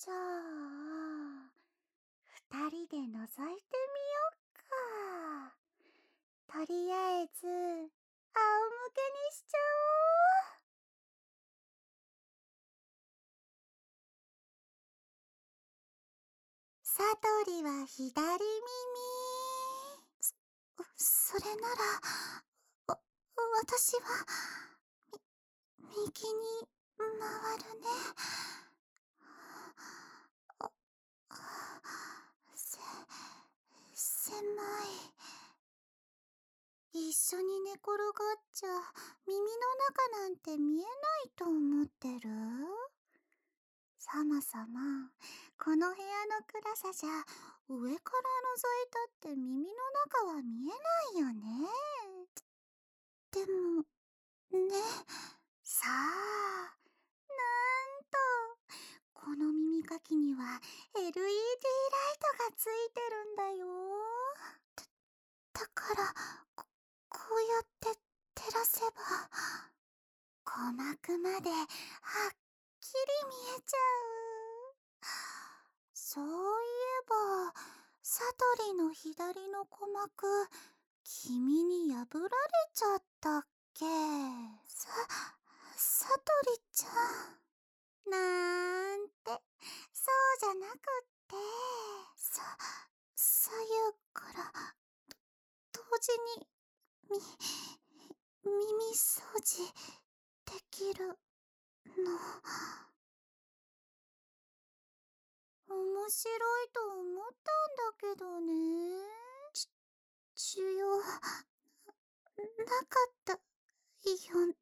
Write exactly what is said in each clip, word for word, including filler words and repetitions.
じゃあ、二人で覗いてみよっか。とりあえず、仰向けにしちゃおう。サトリは左耳。そ、それなら、わ、私は、み、右に回るね。せ、狭い。一緒に寝転がっちゃ耳の中なんて見えないと思ってる？そもそもこの部屋の暗さじゃ上から覗いたって耳の中は見えないよね。でもね、さあ、なんとこの耳かきには エルイーディー ライトがついてるんだよ。だからこ、こうやって照らせば鼓膜まではっきり見えちゃう。そういえばサトリの左の鼓膜、君に破られちゃったっけ？さ、サトリちゃん。なんて、そうじゃなくって、さ、左右から同時にみ、耳掃除できるの。面白いと思ったんだけどね。ち、需要なかったよね。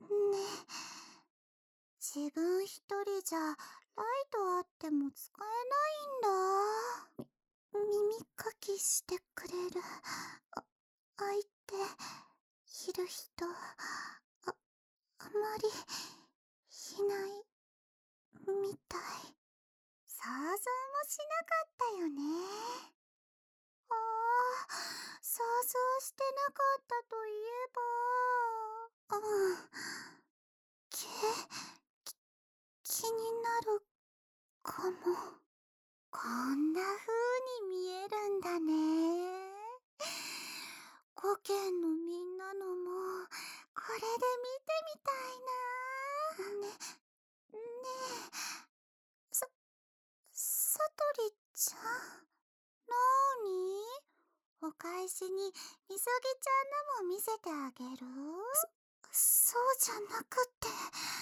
自分一人じゃライトあっても使えないんだ。み、耳かきしてくれるあ、相手いる人、あ、あまりいないみたい。想像もしなかったよね。ああ、想像してなかったといえば、うん、け、き、気になるかも。こんな風に見えるんだね。ごけんのみんなのも、これで見てみたいな。ね、ねえ、さ、サトリちゃん、なーに？お返しにみそぎちゃんのも見せてあげる？そ、そうじゃなくって。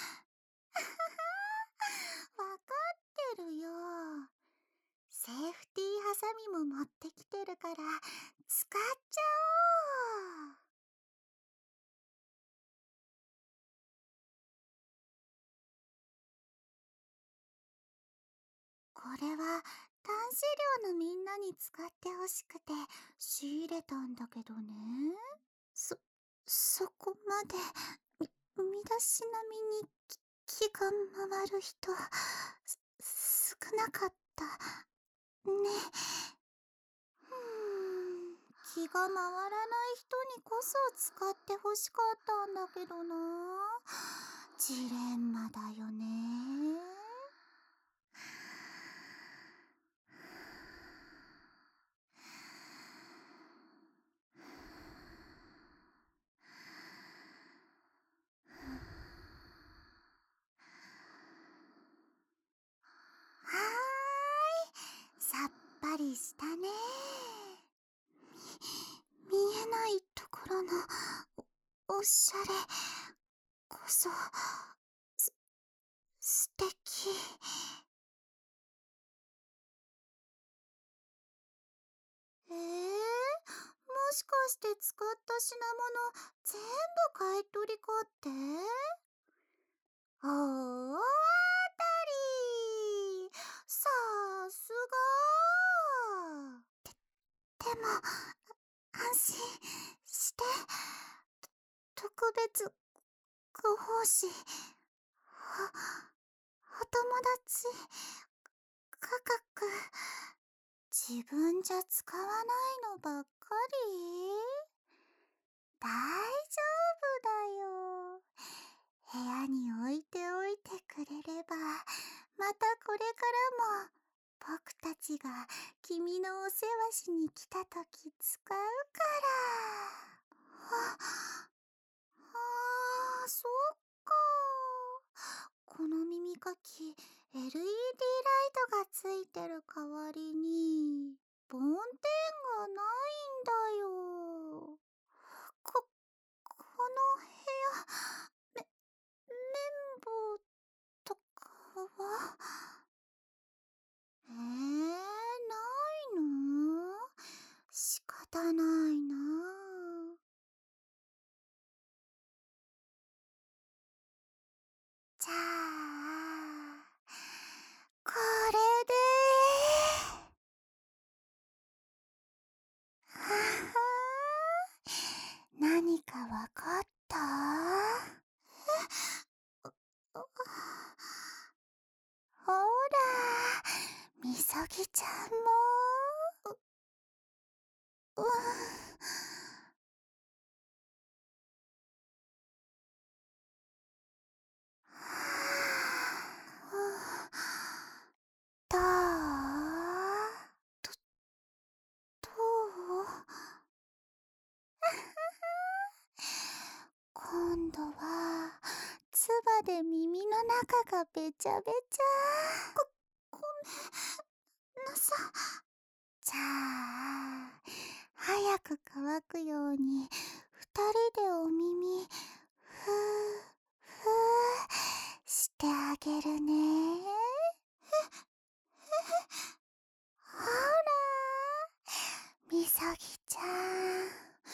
わかってるよ。セーフティーハサミも持ってきてるから使っちゃおう。これは男子寮のみんなに使ってほしくて仕入れたんだけどね。そ、そこまでみ、身だしなみに気が回る人す、少なかったね。うーん、気が回らない人にこそ使ってほしかったんだけどな。ジレンマだよね。はーい、さっぱりしたね。み、見えないところのお、おしゃれこそす、素敵。えー、もしかして使った品物全部買い取りかって？大当たり！さすが！で、でも、安心して。特別ご奉仕。お、お友達価格。自分じゃ使わないのばっかり？大丈夫だよ。部屋に置いておいてくれればまたこれからも僕たちが君のお世話しに来たとき使うから。は、あー、そっか。この耳かき エルイーディー ライトがついてる代わりに梵天がないんだよ。こ、この部屋、め、綿棒とかは、えー、ないの？仕方ないな。じゃあ、これで。はは何かわかった？ほら、みそぎちゃんも。う、うん。どう？ど、どう？今度は唾で耳の中がべちゃべちゃ。ご、ごめんなさ。じゃあ、早く乾くように二人でお耳ふーふーしてあげるね。ほら、みそぎちゃん。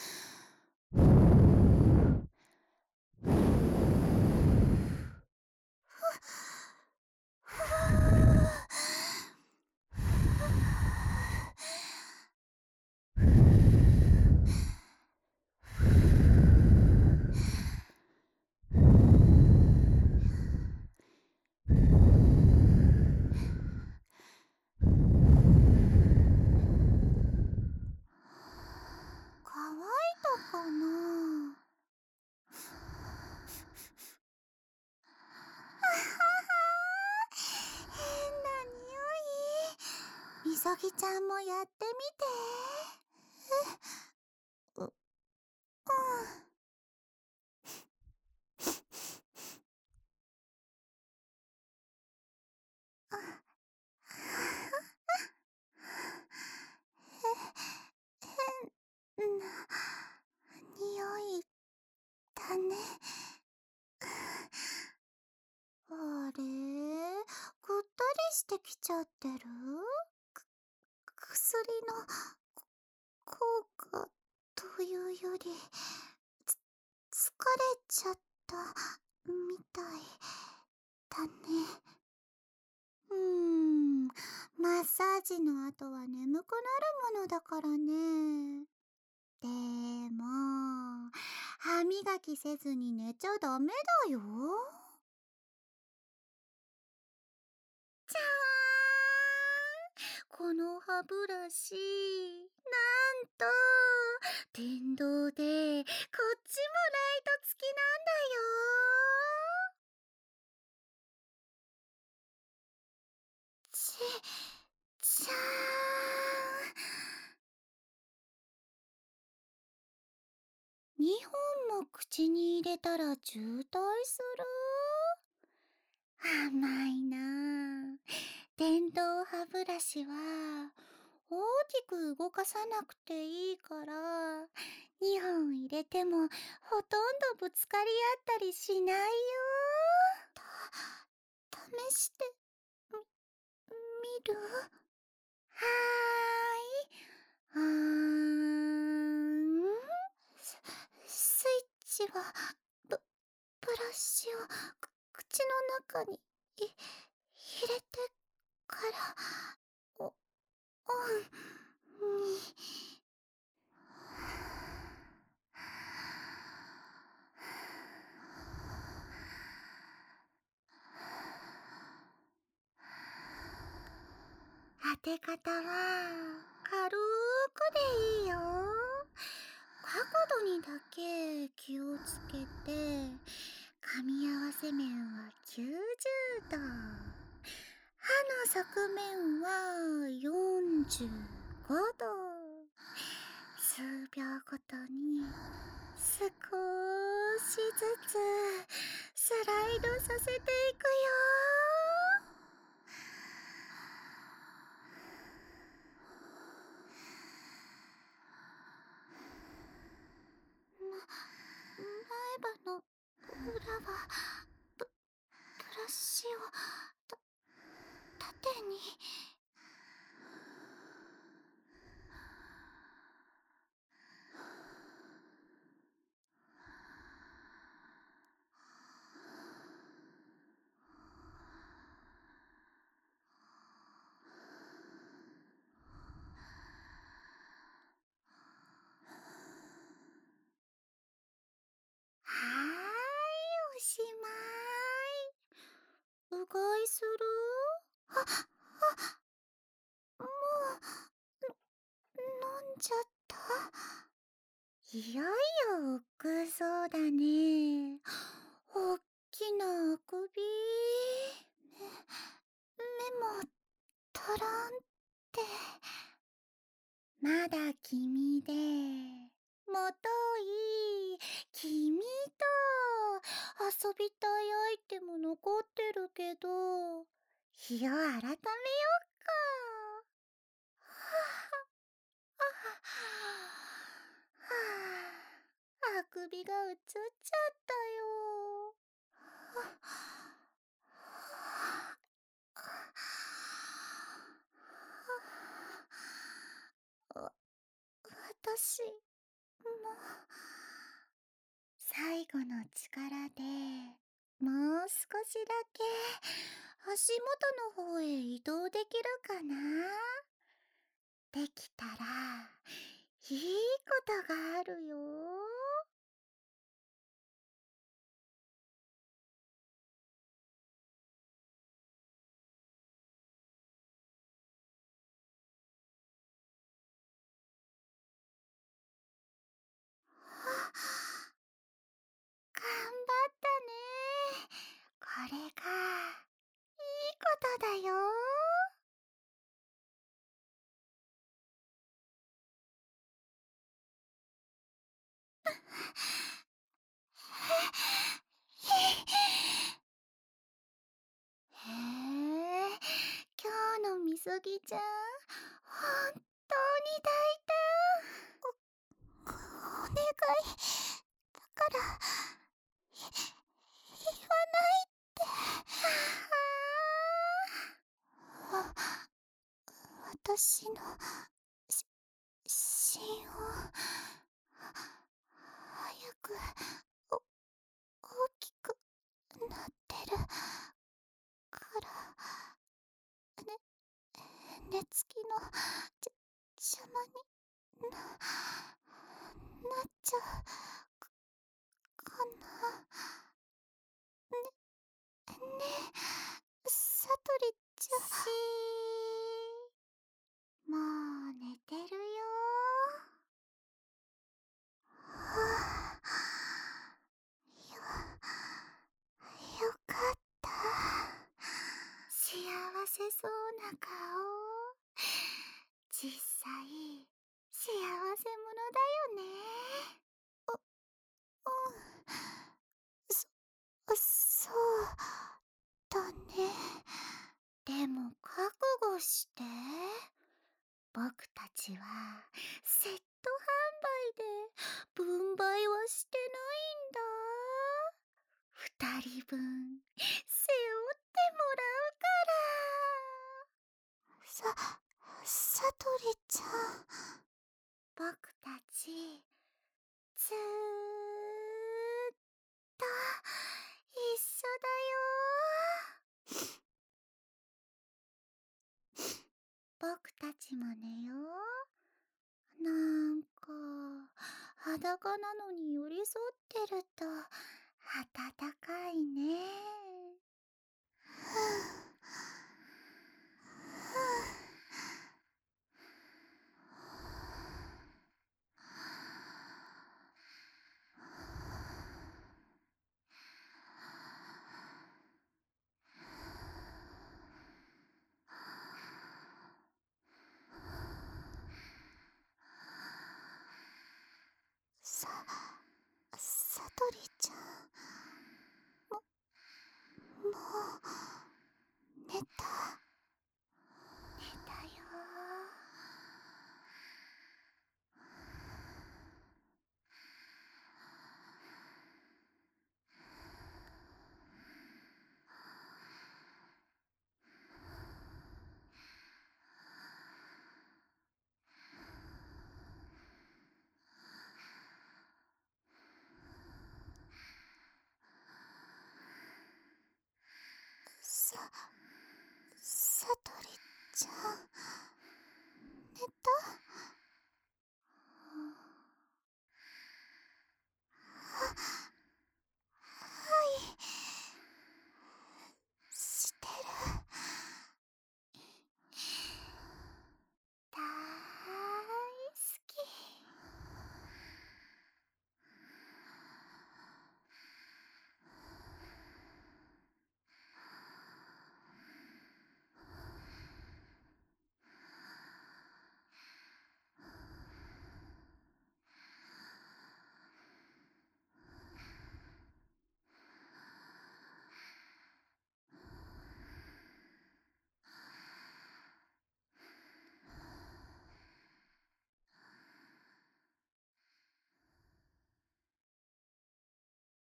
乾いたかな？変な匂い。みそぎちゃんもやってみて。う、うん。変な匂いだね。あれ、ぐったりしてきちゃってる？く、薬の効果というより、つ、疲れちゃったみたいだね。うーん、マッサージの後は眠くなるものだからね。でも、歯磨きせずに寝ちゃダメだよ。じゃーん！この歯ブラシ、なんと、電動で、こっちもライト付きなんだよ。ち、ちゃーん。にほんも口に入れたら渋滞する？甘いなあ。電動歯ブラシは大きく動かさなくていいからにほん入れてもほとんどぶつかり合ったりしないよ。た、試してみ、見る？はーい。うーん。ス、スイッチはブ、ブラシをく口の中にい入れてから、お、オンに。当て方は軽くでいいよ。角度にだけ気をつけて、噛み合わせ面はきゅうじゅうど。 歯の側面はよんじゅうごど。数秒ごとに少しずつスライドさせていくよ。前歯の裏はブブラシをた縦に。はーい、おしまーい。うがいする？あ、あ、もう、飲んじゃった？いよいよ億劫そうだね。おっきなあくび。ね、目もトロンって。まだ君で、もとい君と遊びたいアイテム残ってるけど、日を改めよっか。はあ、あくびがうつっちゃったよ。わ私も最後の力でもう少しだけ足元の方へ移動できるかな。できたらいいことがあるよ。頑張ったね。これがいいことだよ。へえ、今日のみそぎちゃん、本当に大胆。お、お願い。だから、い、言わないって。ああ、私の、し、心音、早く、お、大きくなってるから、ね、寝つきの、じゃ、邪魔にな、なっちゃう、か、かな。ね、ねえ、さとりちゃん。しー。もう寝てるよ。はあ、よ、よかった。幸せそうな顔。実際、幸せ者だよね。う、うん。そ、そうだね。でも覚悟して。僕たちはセット販売で分配はしてないんだ。二人分背負ってもらうから。さ、さとりちゃん。僕たちずーっと一緒だよ。僕たちも寝よう。なんか裸なのに寄り添ってると暖かいね。ふぅふぅ。 鳥ちゃん、寝た？